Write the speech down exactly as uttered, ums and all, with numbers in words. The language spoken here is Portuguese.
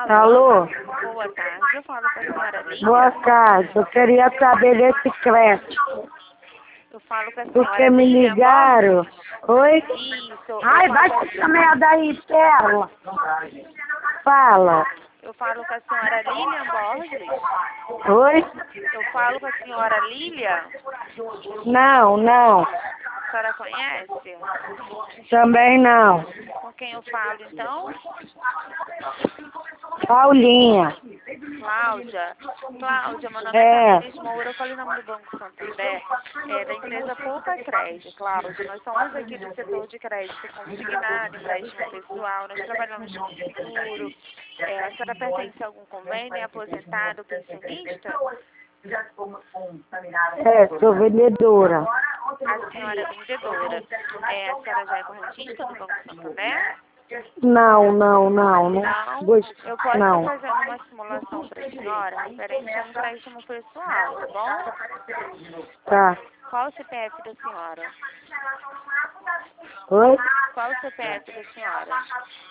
Alô? Boa tarde, eu falo com a senhora Lília. Boa tarde. Eu queria saber desse crédito. Eu falo com a Porque senhora me Lília ligaram. Oi? Borges. Isso. Eu Ai, falo vai com a- essa merda aí, Pérola. Fala. Eu falo com a senhora Lilian Borges. Oi? Eu falo com a senhora Lília. Não, não. A senhora conhece? Também não. Com quem eu falo, então? Paulinha. Cláudia. Cláudia, meu nome é É. Tamiris Moura, eu falei em nome do Banco Santander, é, da empresa Poupa Crédito. Cláudia, nós somos aqui do setor de crédito consignado, empréstimo pessoal, nós trabalhamos com seguro. É, a senhora pertence a algum convênio, é aposentado, pensionista? É, sou vendedora. A senhora é vendedora. É, a senhora já é correntista do Banco Santander? Não, não, não. Não. Não, Gost- eu posso estar não. fazendo uma simulação para a senhora referente a um empréstimo pessoal, tá bom? Tá. Qual o C P F da senhora? Oi? Qual o C P F da senhora?